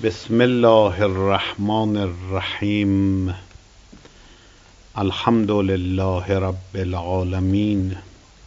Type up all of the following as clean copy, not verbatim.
بسم الله الرحمن الرحیم. الحمد لله رب العالمین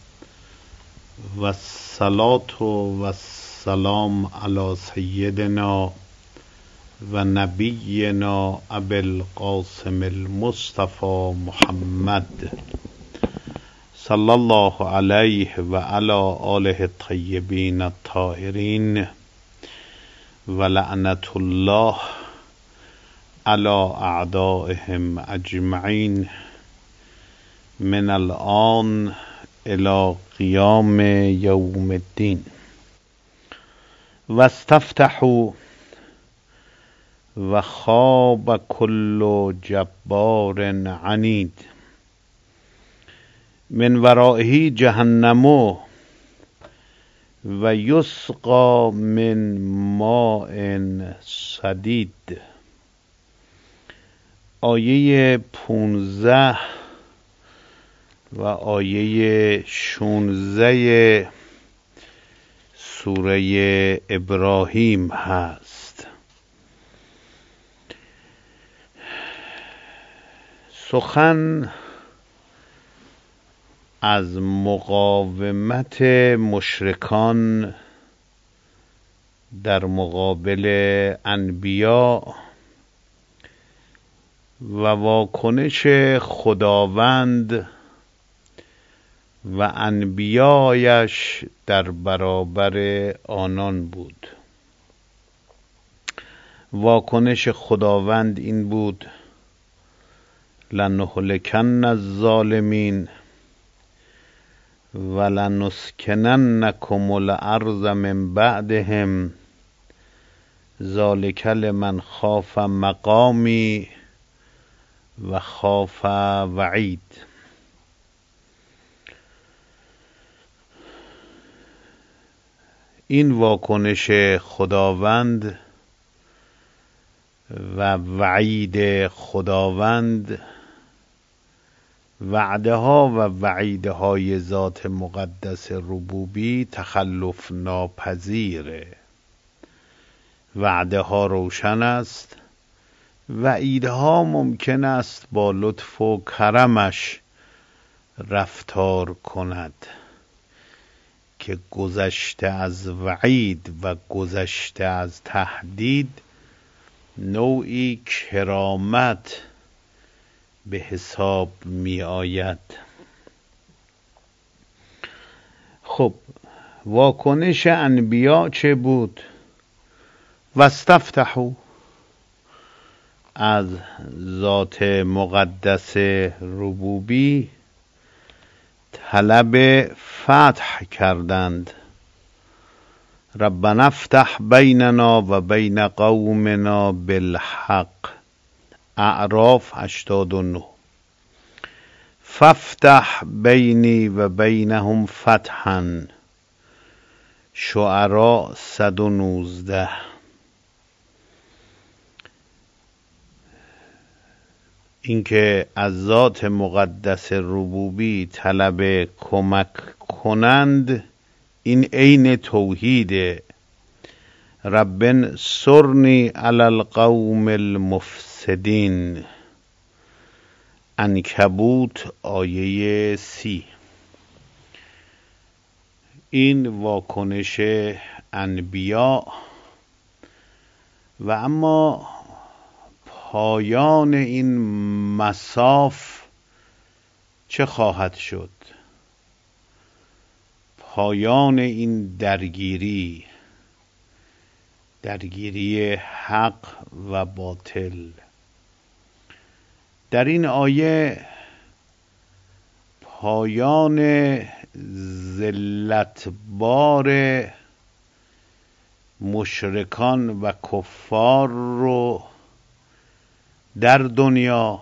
و الصلاة و السلام علی سیدنا و نبینا ابی القاسم المصطفى محمد صلی الله علیه و علی آله الطیبین الطاهرین و لعنت الله علی اعدائهم اجمعین من الآن الی قیام یوم الدین. و استفتحوا و خاب کل جبار عنید من ورائه جهنم و یسقى من ماء صدید. آیه 15 و آیه 16 سوره ابراهیم هست. سخن از مقاومت مشرکان در مقابل انبیا و واکنش خداوند و انبیایش در برابر آنان بود. واکنش خداوند این بود: لنهلکن الظالمین ولنسکننکم الارض من بعدهم ذلک لمن خاف مقامی و خاف وعید. این واکنش خداوند و وعید خداوند، وعده ها و وعیده های ذات مقدس ربوبی تخلف ناپذیره. وعده ها روشن است، وعیده ها ممکن است با لطف و کرمش رفتار کند که گذشته از وعید و گذشته از تهدید نوعی کرامت به حساب می آید. خب واکنش انبیا چه بود؟ و استفتحوا، از ذات مقدس ربوبی طلب فتح کردند. ربنا افتح بیننا و بین قومنا بالحق. اعراف 89. فافتح بینی و بینهم فتحا. شعراء 119. اینکه از ذات مقدس ربوبی طلب کمک کنند، این عین توحیده. رب انصرنی علی القوم المفسدین. عنکبوت آیه 30. این واکنش انبیا. و اما پایان این مصاف چه خواهد شد؟ پایان این درگیری حق و باطل. در این آیه پایان ذلتبار مشرکان و کفار رو در دنیا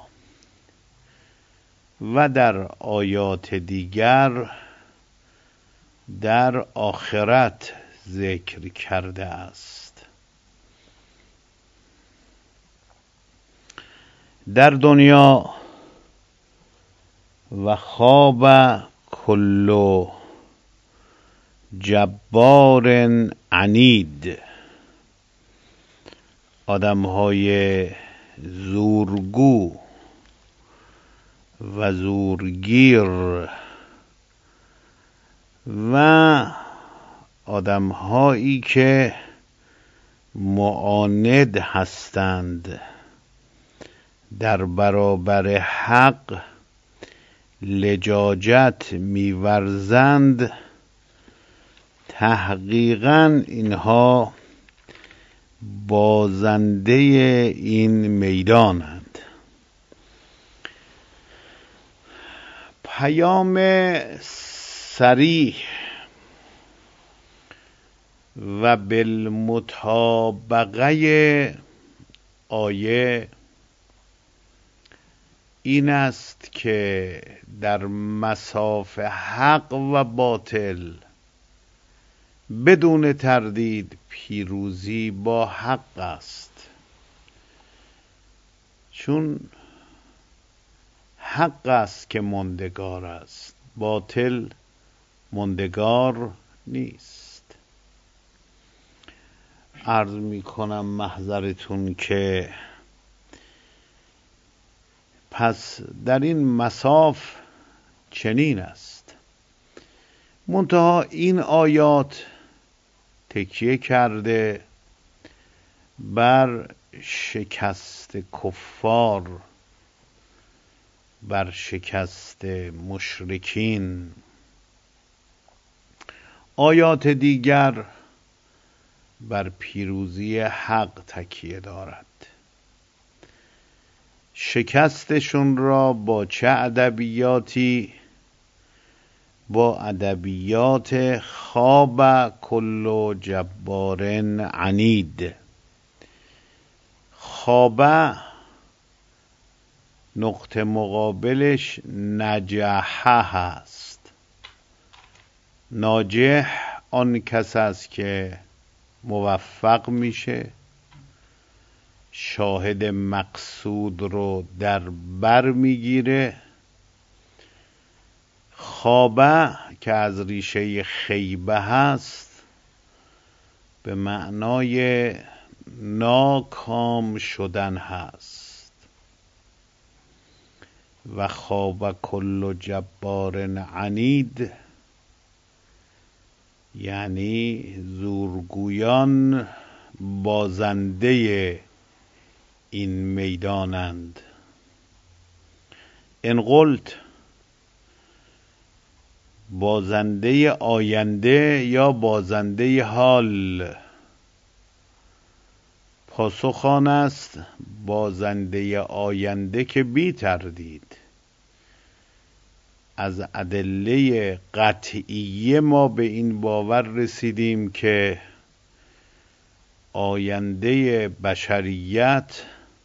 و در آیات دیگر در آخرت ذکر کرده است. در دنیا و خواب کل جبار عنید. آدمهای زورگو و زورگیر و آدمهایی که معاند هستند در برابر حق لجاجت می‌ورزند، تحقیقاً اینها بازنده این میدانند. پیام صریح و بالمطابقه آیه این است که در مصاف حق و باطل بدون تردید پیروزی با حق است، چون حق است که ماندگار است، باطل ماندگار نیست. عرض می کنم محضرتون که پس در این مصاف چنین است. منتها این آیات تکیه کرده بر شکست کفار، بر شکست مشرکین. آیات دیگر بر پیروزی حق تکیه دارد. شکستشون را با چه ادبیاتی؟ با ادبیات خاب کل جبار عنید. خاب نقطه مقابلش نجح هست. ناجح آن کس است که موفق میشه، شاهد مقصود رو در بر میگیره. خابه که از ریشه خیبه هست به معنای ناکام شدن هست. و خاب کل جبار عنید یعنی زورگویان بازنده این میدانند. ان قلت بازنده آینده یا بازنده حال؟ پاسخ آن است بازنده آینده که بی تردید از ادله قطعیه ما به این باور رسیدیم که آینده بشریت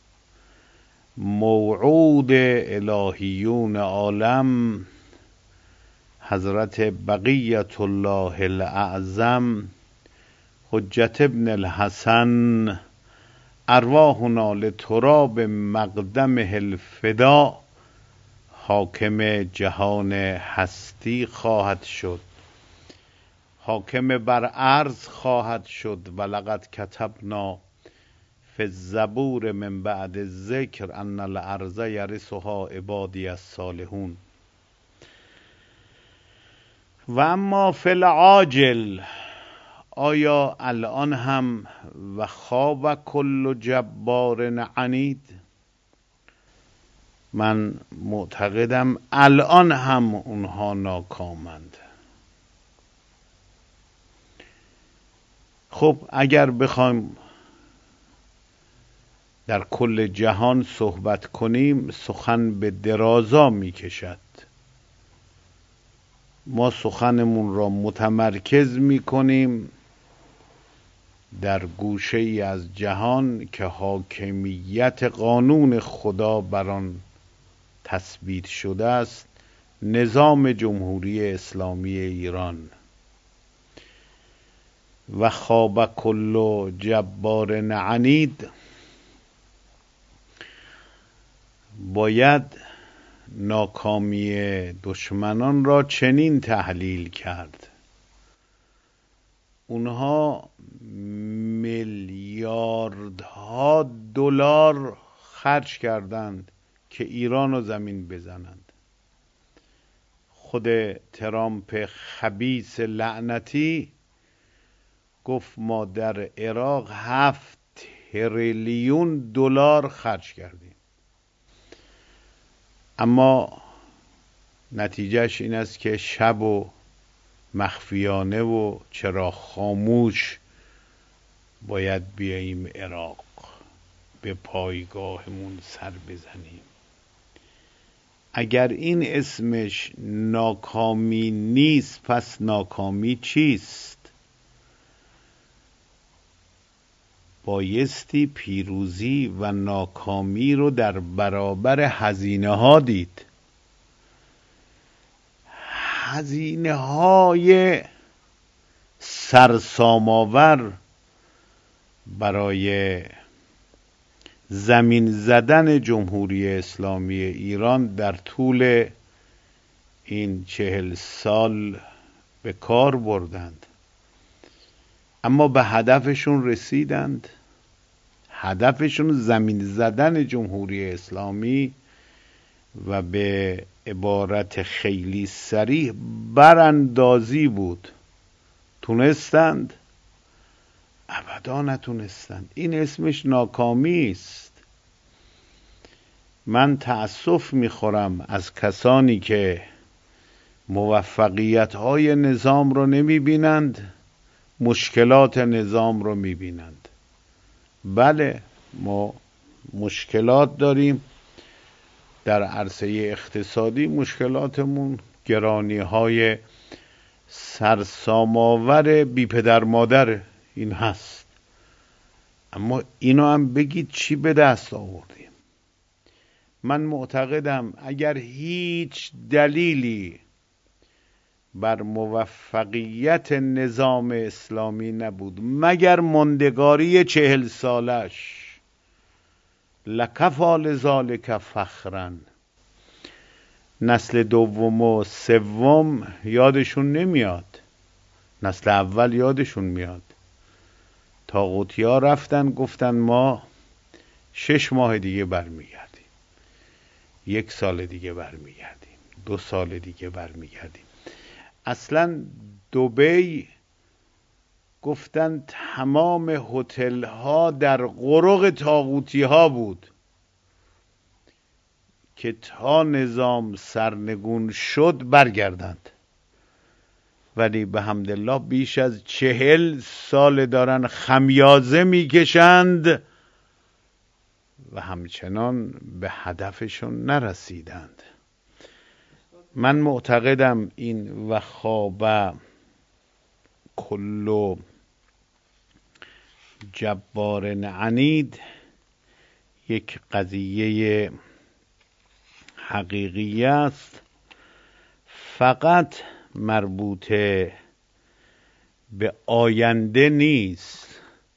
موعود الهیون عالم حضرت بقیت الله الاعظم حجت ابن الحسن ارواحنا لتراب مقدمه الفدا حاکم جهان هستی خواهد شد، حاکم بر ارض خواهد شد. ولقد کتبنا فی الزبور من بعد الذکر ان الارض یرثها عبادی الصالحون. و اما فی العاجل، آیا الان هم و خاب کل جبار عنید؟ من معتقدم الان هم اونها ناکامند. خب اگر بخوایم در کل جهان صحبت کنیم سخن به درازا می کشد. ما سخنمون را متمرکز می کنیم در گوشه ای از جهان که حاکمیت قانون خدا بر آن تثبیت شده است، نظام جمهوری اسلامی ایران. و خاب کل جبار عنید باید ناکامی دشمنان را چنین تحلیل کرد: اونها میلیاردها دلار خرج کردند که ایران رو زمین بزنند. خود ترامپ خبیث لعنتی گفت ما در عراق 7 تریلیون دلار خرج کردیم، اما نتیجهش این است که شب و مخفیانه و چراغ خاموش باید بیاییم عراق، به پایگاهمون سر بزنیم. اگر این اسمش ناکامی نیست، پس ناکامی چیست؟ بایستی پیروزی و ناکامی رو در برابر هزینه ها دید. هزینه های سرسام‌آور برای زمین زدن جمهوری اسلامی ایران در طول این 40 سال به کار بردند، اما به هدفشون رسیدند. هدفشون زمین زدن جمهوری اسلامی و به عبارت خیلی صریح براندازی بود. تونستند؟ ابدا نتونستند. این اسمش ناکامی است. من تأسف میخورم از کسانی که موفقیت‌های نظام رو نمیبینند، مشکلات نظام رو میبینند. بله، ما مشکلات داریم در عرصه اقتصادی. مشکلاتمون گرانی‌های سرسام‌آور بی پدر مادر این هست، اما اینو هم بگید چی به دست آوردیم. من معتقدم اگر هیچ دلیلی بر موفقیت نظام اسلامی نبود مگر ماندگاری 40 سالش، لکفی لذالک فخرا، نسل دوم و سوم یادشون نمیاد، نسل اول یادشون میاد. طاغوتی‌ها رفتن گفتن ما 6 ماه دیگه برمیگردیم، 1 سال دیگه برمیگردیم، 2 سال دیگه برمیگردیم. اصلا دبی گفتن تمام هتل ها در قرق طاغوتی ها بود که تا نظام سرنگون شد برگردند، ولی به حمدالله بیش از 40 سال دارن خمیازه میکشند و همچنان به هدفشون نرسیدند. من معتقدم این وخاب کل جبار عنید یک قضیه حقیقی است، فقط مربوط به آینده نیست،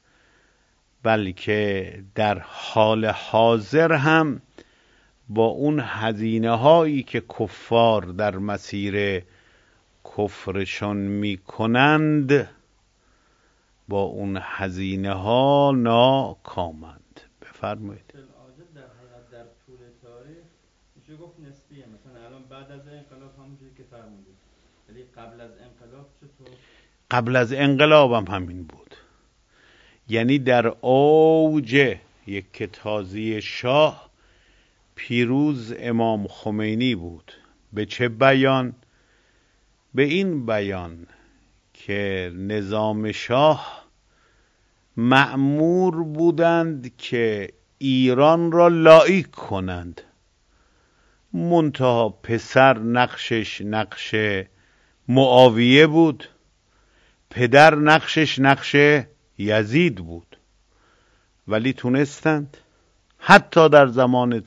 بلکه در حال حاضر هم با اون هزینه هایی که کفار در مسیر کفرشان می کنند، با اون هزینه ها ناکامند. بفرمایید. در حقیقت در طول تاریخ میشه گفت نسبیه. مثلا الان بعد از انقلاب همونجوری که فرمودید، ولی قبل از انقلاب چطور؟ قبل از انقلاب هم همین بود. یعنی در اوج یک تازی شاه پیروز امام خمینی بود. به چه بیان؟ به این بیان که نظام شاه مأمور بودند که ایران را لایق کنند، منتها پسر نقشش نقش معاویه بود، پدر نقشش نقش یزید بود، ولی تونستند. حتی در زمان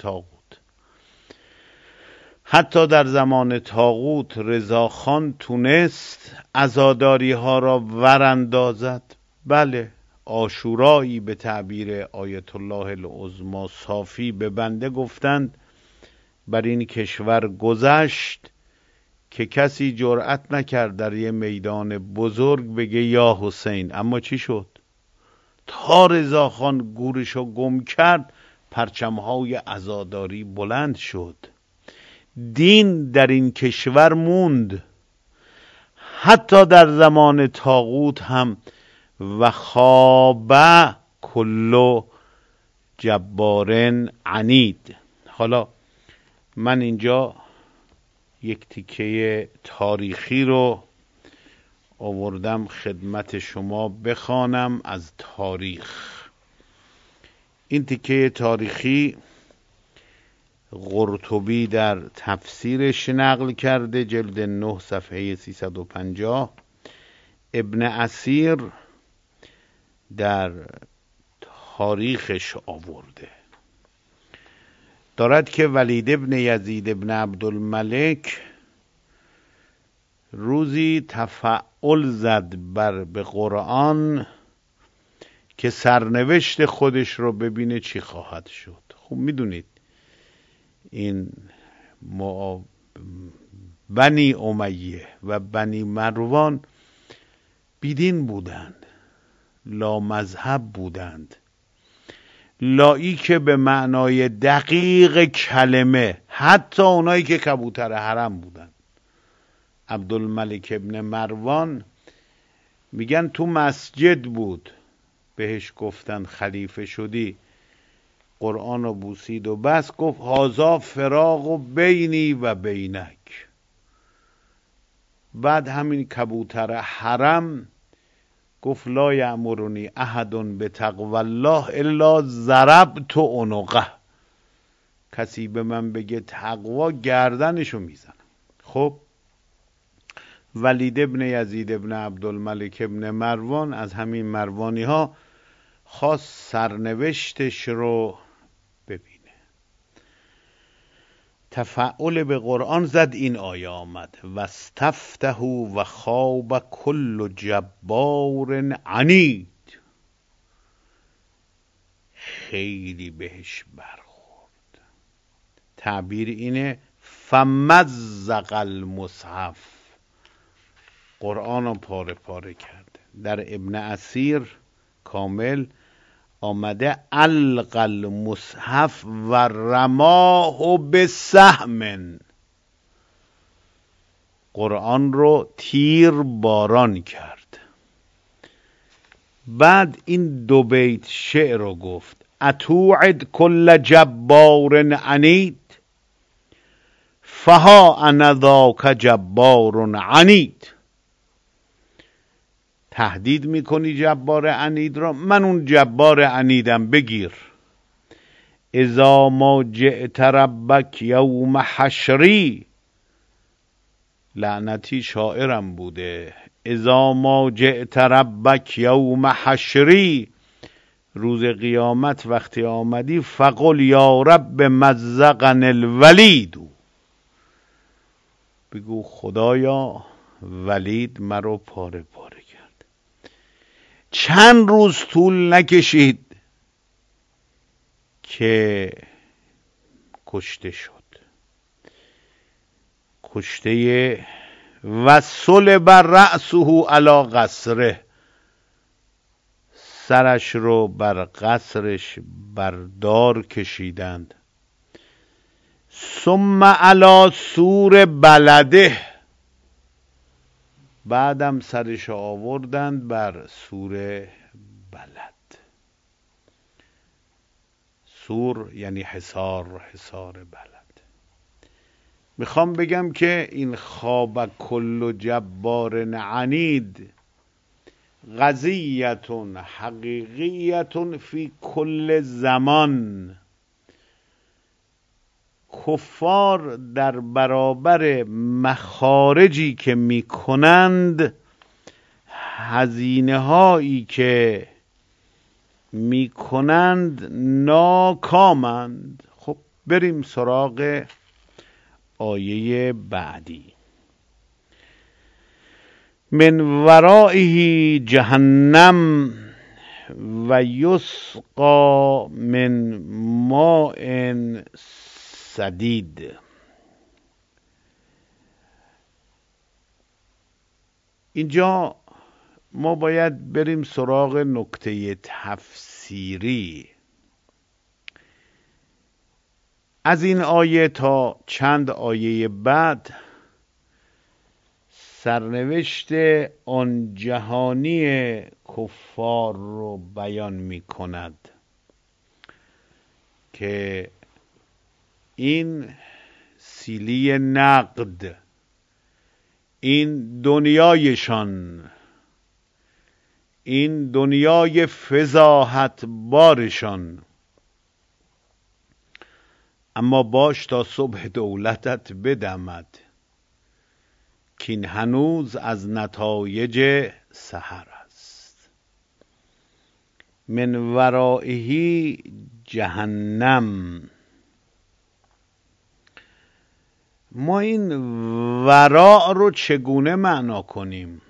طاغوت رضاخان تونست عزاداری ها را وراندازد. بله، عاشورایی به تعبیر آیت الله العظمی صافی به بنده گفتند بر این کشور گذشت که کسی جرأت نکرد در یه میدان بزرگ بگه یا حسین. اما چی شد؟ تا رضاخان گورشو گم کرد پرچمهای عزاداری بلند شد، دین در این کشور موند حتی در زمان طاغوت هم. و خواب کل جبار عنید. حالا من اینجا یک تیکه تاریخی رو آوردم خدمت شما بخوانم از تاریخ. این تیکه تاریخی قرطبی در تفسیرش نقل کرده، جلد 9 صفحه 350. ابن اثیر در تاریخش آورده، دارد که ولید ابن یزید ابن عبدالملک روزی تفعل زد به قرآن که سرنوشت خودش رو ببینه چی خواهد شد. خوب میدونید این بنی امیه و بنی مروان بیدین بودند، لا مذهب بودند، لایی که به معنای دقیق کلمه، حتی اونایی که کبوتر حرم بودند. عبدالملک ابن مروان میگن تو مسجد بود، بهش گفتن خلیفه شدی، قرآن رو بوسید و بس، گفت هازا فراق و بینی و بینک. بعد همین کبوتر حرم گفت لا یأمرنی احد بتقوی الله الا ضربت عنقه، کسی به من بگه تقوا گردنشو میزنم. خب ولید ابن یزید ابن عبدالملک ابن مروان از همین مروانی ها خواست سرنوشتش رو ببینه، تفعل به قرآن زد، این آیه آمد واستفتحوا و خاب کل جبار عنید. خیلی بهش برخورد. تعبیر اینه فمزق المصحف، قرآن رو پاره پاره کرد. در ابن اثیر کامل آمده الق المصحف و رماه بسهم، قرآن رو تیر باران کرد. بعد این دو بیت شعر رو گفت اتوعد کل جبار عنید فها انا ذاک جبار عنید. تهدید میکنی جبار عنید را، من اون جبار عنیدم، بگیر. اذا ما جئت ربک یوم حشری، لعنتی شاعرم بوده، اذا ما جئت ربک یوم حشری، روز قیامت وقتی آمدی، فقل یا رب مزقن الولید، بگو خدایا ولید مرا پاره پاره کرد. چند روز طول نکشید که کشته شد. کشته و صلب رأسه علی قصره، سرش رو بر قصرش بردار کشیدند. ثم علی سور بلده، بعدم سرش آوردند بر سور بلد. سور یعنی حصار، حصار بلد. میخوام بگم که این خواب کل جبار عنید قضیتون حقیقیتون فی کل زمان. کفار در برابر مخارجی که میکنند، هزینه هایی که میکنند، ناکامند. خب بریم سراغ آیه بعدی. من ورائه جهنم و یسقا من ماء سدید. اینجا ما باید بریم سراغ نکته تفسیری. از این آیه تا چند آیه بعد سرنوشت آن جهانی کفار رو بیان می کند که این سیلی نقد، این دنیایشان، این دنیای فضاحت بارشان، اما باش تا صبح دولتت بدمد که این هنوز از نتایج سحر است. من ورائه جهنم. ما این وراء رو چگونه معنا کنیم؟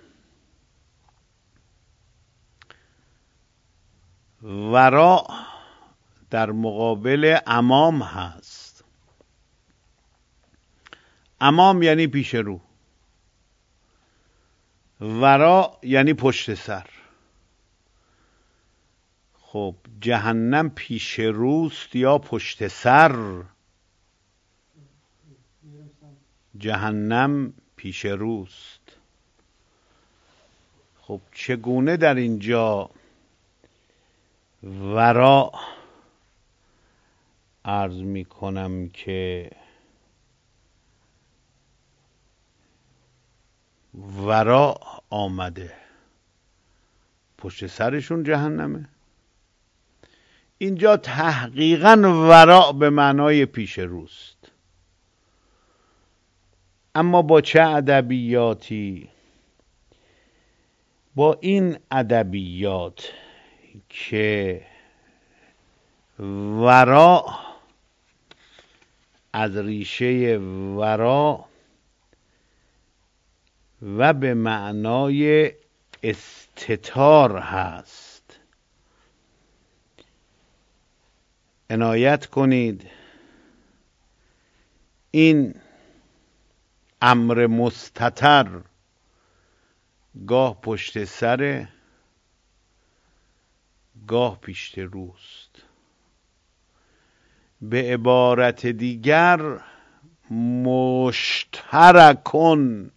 وراء در مقابل امام هست. امام یعنی پیش رو، وراء یعنی پشت سر. خب جهنم پیش روست یا پشت سر؟ جهنم پیش روست. خب چگونه در اینجا وراء عرض می کنم که وراء آمده، پشت سرشون جهنمه؟ اینجا تحقیقاً وراء به معنای پیش روست. اما با چه ادبیاتی؟ با این ادبیات که وراء از ریشه وراء و به معنای استتار هست. عنایت کنید این امر مستتر گاه پشت سر، گاه پیش روست. به عبارت دیگر مشترکن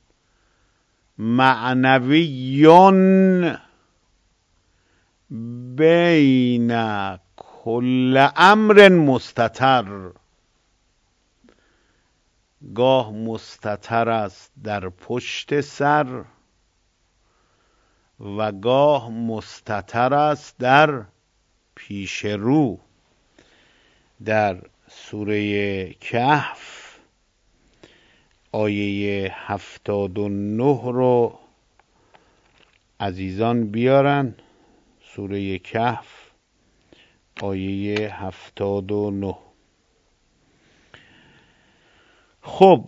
معنویون بین کل امر مستتر. گاه مستتر است در پشت سر و گاه مستتر است در پیش رو. در سوره کهف آیه 79 رو عزیزان بیارن. سوره کهف آیه 79. خب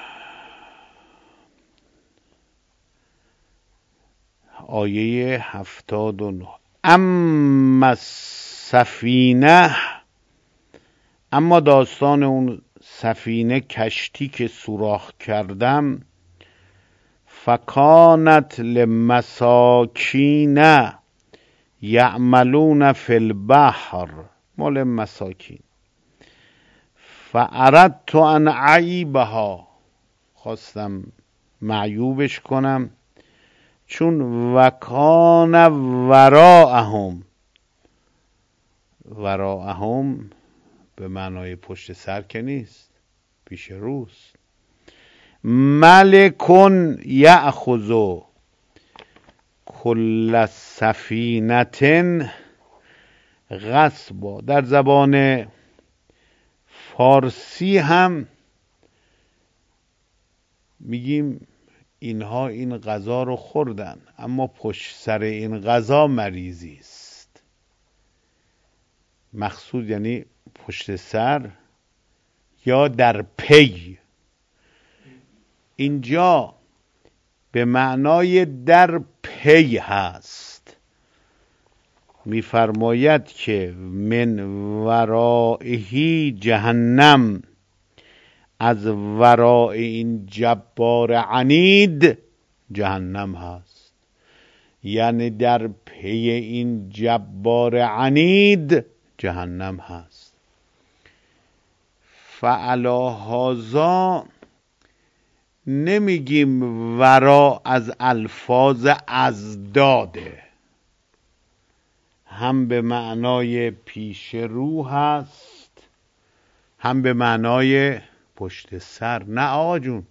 آیه 79. اما سفینه، اما داستان اون سفینه، کشتی که سوراخ کردم، فکانت لمساکین یعملون فی البحر، مال مساکین. فاردت ان اعیبها، خواستم معیوبش کنم، چون وکان وراءهم، وراءهم به معنای پشت سر که نیست، پیش روست. ملکن یأخذ کل سفینة غصبا. در زبان فارسی هم میگیم اینها این غذا رو خوردن، اما پشت سر این غذا مریضی است. مقصود یعنی پشت سر یا در پی. اینجا به معنای در پی هست. میفرماید که من ورائه جهنم، از ورای این جبار عنید جهنم هست. یعنی در پی این جبار عنید جهنم هست. فعلا هذا نمیگیم ورا از الفاظ ازداده، هم به معنای پیش رو هست هم به معنای پشت سر. نه آقا جون،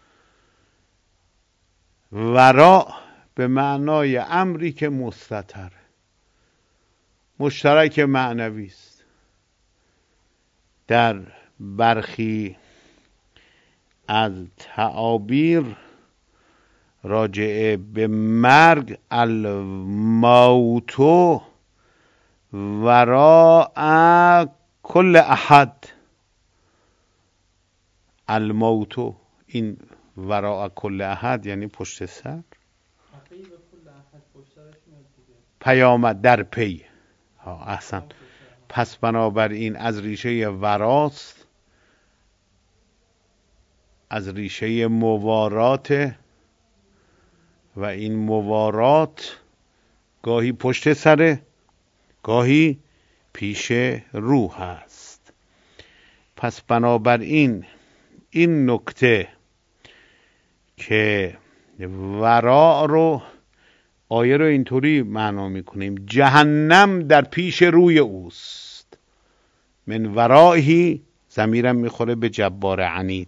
ورا به معنای امری که مستتر، مشترک معنوی است. در برخی از تعابیر راجعه به مرگ، الموت وراء کل احد، الموت این وراء کل احد یعنی پشت سر، پیامد در پی. احسن. پس بنابراین از ریشه وراست، از ریشه موارات، و این موارات گاهی پشت سره گاهی پیش رو هست. پس بنابراین این نکته که ورا رو آیه رو اینطوری معنا میکنیم جهنم در پیش روی اوست، من ورائهی ضمیرم میخوره به جبار عنید.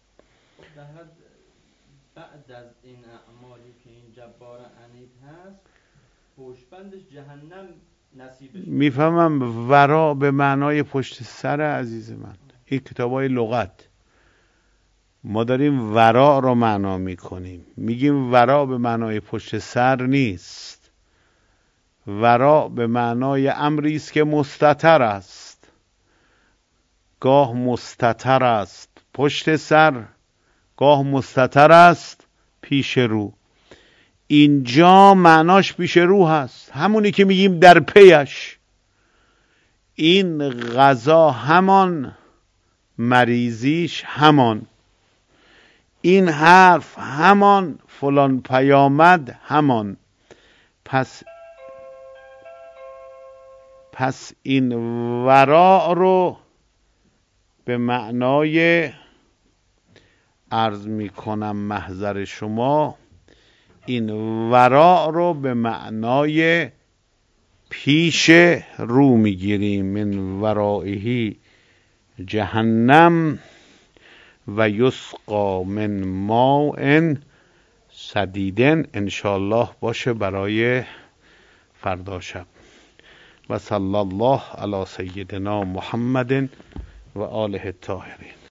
بعد از این اعمالی که این جبار عنید هست پشتبندش جهنم نصیبش میفهمم. ورا به معنای پشت سر عزیز من. این کتابای لغت ما داریم ورا رو معنا میکنیم، میگیم ورا به معنای پشت سر نیست. ورا به معنای امری است که مستتر است، گاه مستتر است پشت سر، گاه مستتر است پیش رو. اینجا معناش پیش رو هست، همونی که میگیم در پیش. این غذا همان، مریضیش همان، این حرف همان، فلان پیامد همان. پس این ورا رو به معنای عرض میکنم محضر شما، این ورا رو به معنای پیش رو میگیریم. من ورائهی جهنم و یسقا من ماء صدید. انشاءالله باشه برای فردا شب. و صلی الله علی سیدنا محمد و آله الطاهرین.